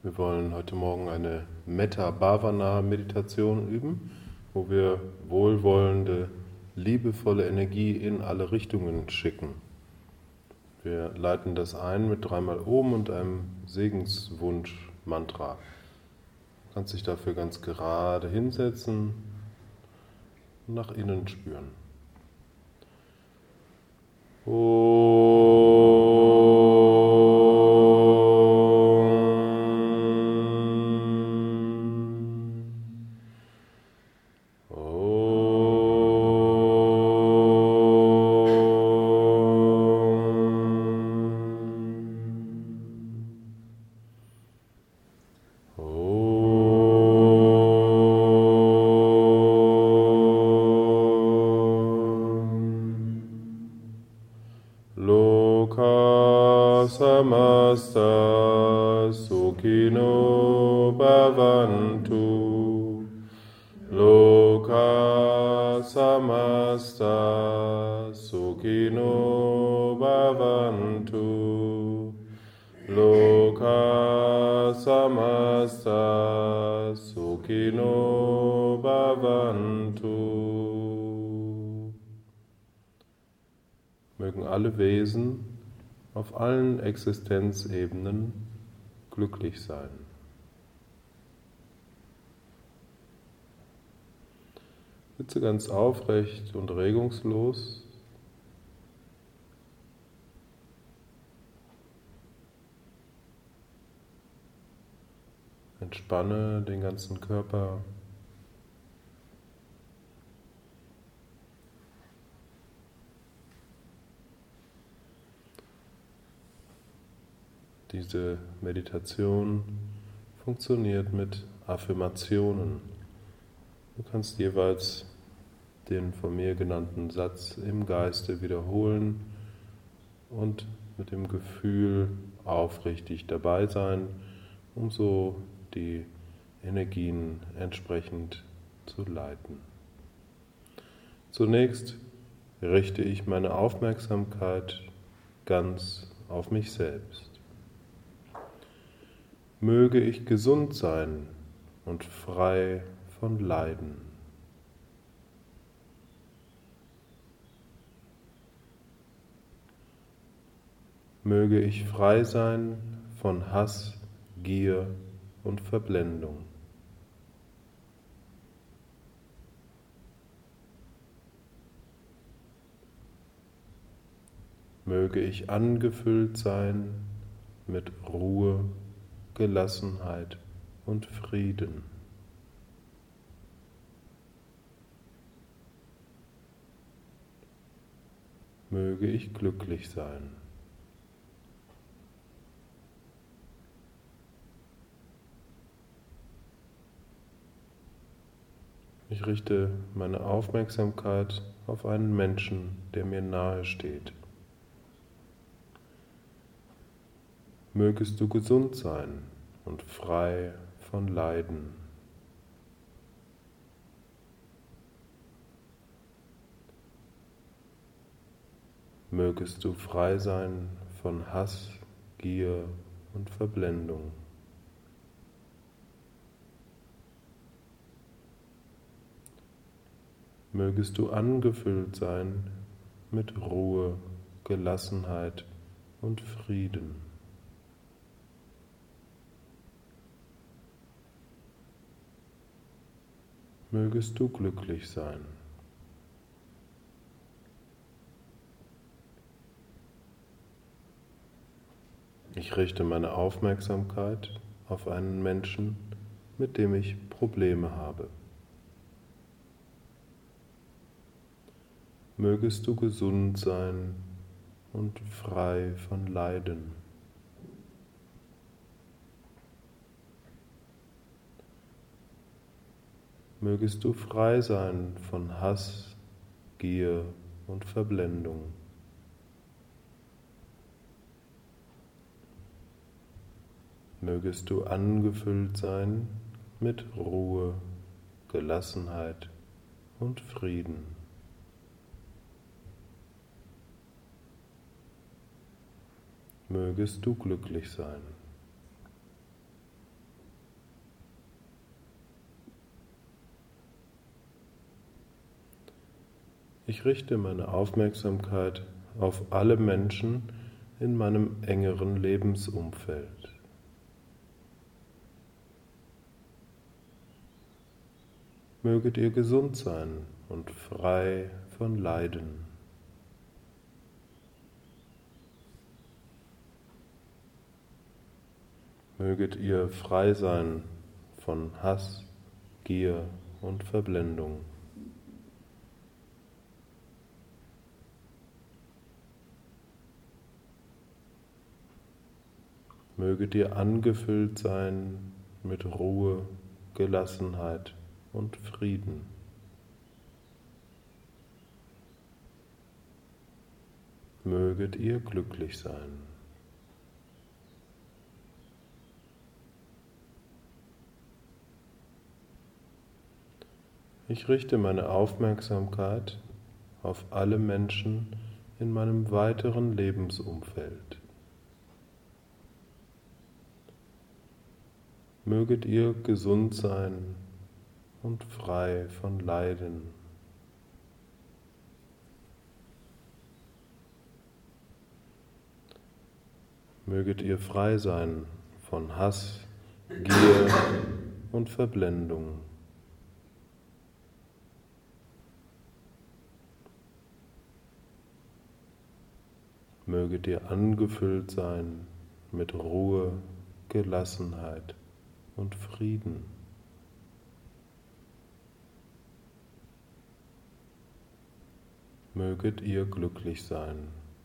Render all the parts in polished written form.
Wir wollen heute Morgen eine Metta-Bhavana-Meditation üben, wo wir wohlwollende, liebevolle Energie in alle Richtungen schicken. Wir leiten das ein mit 3-mal Om und einem Segenswunsch-Mantra. Du kannst dich dafür ganz gerade hinsetzen und nach innen spüren. Loka samasta sukhino bhavantu. Loka samasta sukhino bhavantu. Loka samasta sukhino bhavantu. Mögen alle Wesen auf allen Existenzebenen glücklich sein. Sitze ganz aufrecht und regungslos. Entspanne den ganzen Körper. Diese Meditation funktioniert mit Affirmationen. Du kannst jeweils den von mir genannten Satz im Geiste wiederholen und mit dem Gefühl aufrichtig dabei sein, um so die Energien entsprechend zu leiten. Zunächst richte ich meine Aufmerksamkeit ganz auf mich selbst. Möge ich gesund sein und frei von Leiden. Möge ich frei sein von Hass, Gier und Verblendung. Möge ich angefüllt sein mit Ruhe, Gelassenheit und Frieden. Möge ich glücklich sein. Ich richte meine Aufmerksamkeit auf einen Menschen, der mir nahe steht. Mögest du gesund sein und frei von Leiden. Mögest du frei sein von Hass, Gier und Verblendung. Mögest du angefüllt sein mit Ruhe, Gelassenheit und Frieden. Mögest du glücklich sein. Ich richte meine Aufmerksamkeit auf einen Menschen, mit dem ich Probleme habe. Mögest du gesund sein und frei von Leiden. Mögest du frei sein von Hass, Gier und Verblendung. Mögest du angefüllt sein mit Ruhe, Gelassenheit und Frieden. Mögest du glücklich sein. Ich richte meine Aufmerksamkeit auf alle Menschen in meinem engeren Lebensumfeld. Möget ihr gesund sein und frei von Leiden. Möget ihr frei sein von Hass, Gier und Verblendung. Möget ihr angefüllt sein mit Ruhe, Gelassenheit und Frieden. Möget ihr glücklich sein. Ich richte meine Aufmerksamkeit auf alle Menschen in meinem weiteren Lebensumfeld. Möget ihr gesund sein und frei von Leiden. Möget ihr frei sein von Hass, Gier und Verblendung. Möget ihr angefüllt sein mit Ruhe, Gelassenheit und Frieden. Möget ihr glücklich sein.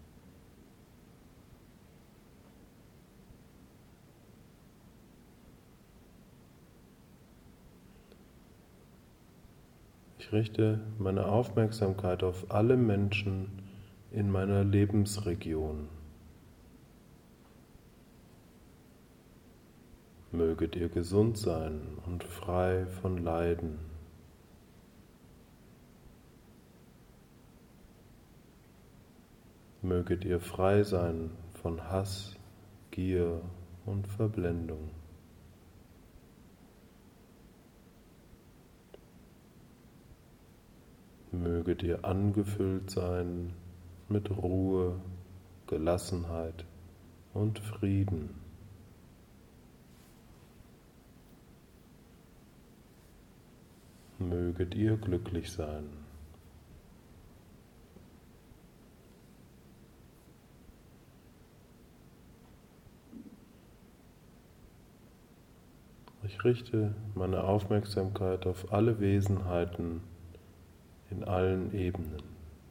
Ich richte meine Aufmerksamkeit auf alle Menschen in meiner Lebensregion. Möget ihr gesund sein und frei von Leiden. Möget ihr frei sein von Hass, Gier und Verblendung. Möget ihr angefüllt sein mit Ruhe, Gelassenheit und Frieden. Möget ihr glücklich sein. Ich richte meine Aufmerksamkeit auf alle Wesenheiten in allen Ebenen.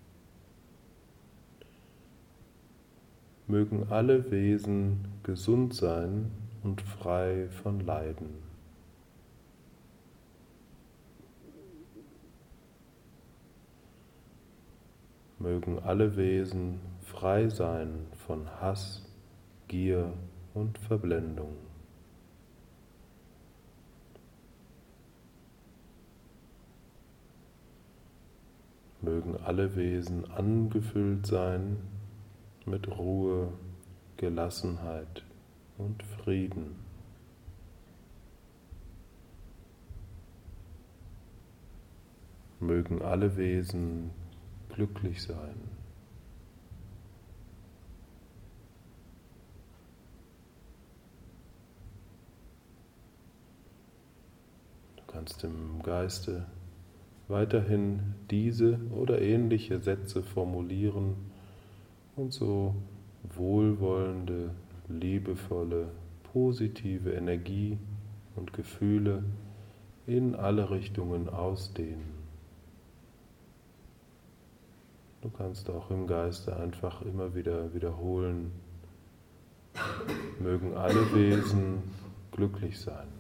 Mögen alle Wesen gesund sein und frei von Leiden. Mögen alle Wesen frei sein von Hass, Gier und Verblendung. Mögen alle Wesen angefüllt sein mit Ruhe, Gelassenheit und Frieden. Mögen alle Wesen glücklich sein. Du kannst im Geiste weiterhin diese oder ähnliche Sätze formulieren und so wohlwollende, liebevolle, positive Energie und Gefühle in alle Richtungen ausdehnen. Du kannst auch im Geiste einfach immer wieder wiederholen, mögen alle Wesen glücklich sein.